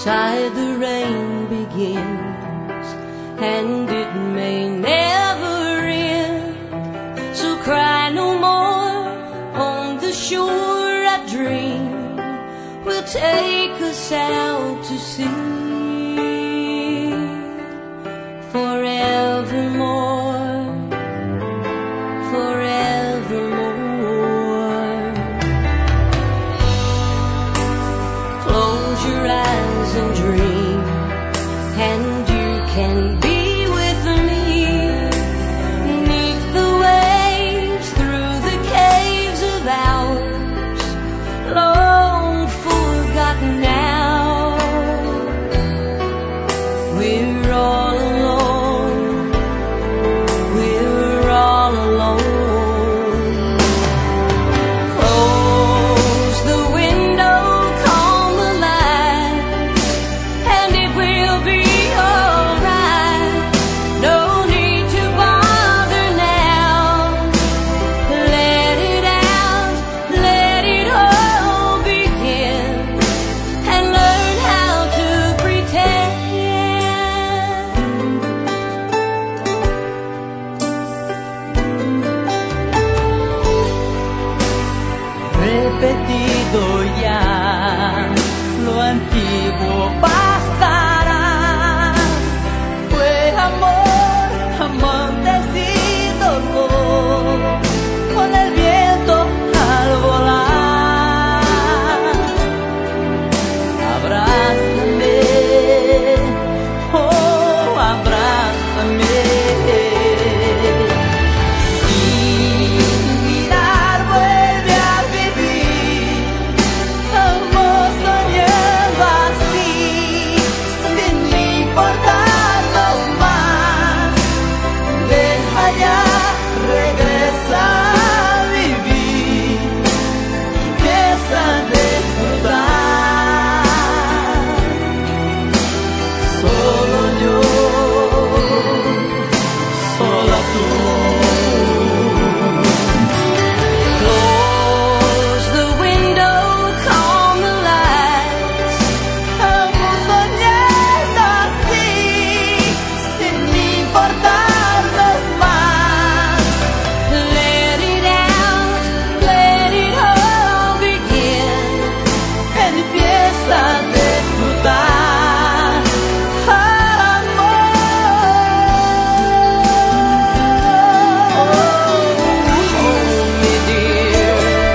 Outside the rain begins, and it may never end. So cry no more on the shore. A dream will take us out to sea forevermore, forevermore. Close your eyes and dream, and you can be with me, 'neath the waves, through the caves of hours long forgotten now. We're all alone, we're all alone. Close the window, calm the lights, and it will be alright. No need to bother now. Let it out, let it all begin, and learn how to pretend. Repetido ya, lo antiguo pasará. Fue amor, amontecido con el viento al volar. Abrázame, oh, abrázame. Sin mirar vuelve a vivir, vamos soñando así, sin importarnos más. Deja ya, regresa a vivir, empieza a disfrutar. Solo yo, sola tú. Close the window, calm the lights, Vamos soñando así, sin importarnos más. let it out, let it all begin. Empieza a disfrutar, amor. Hold me, dear.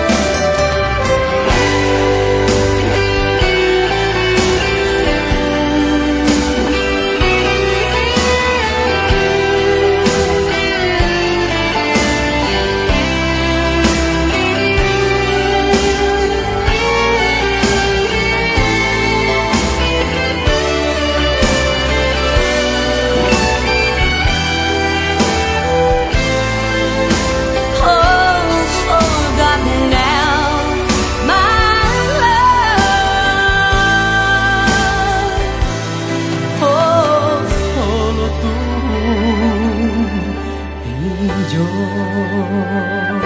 All's forgotten now, my love. Oh, solo tú y yo.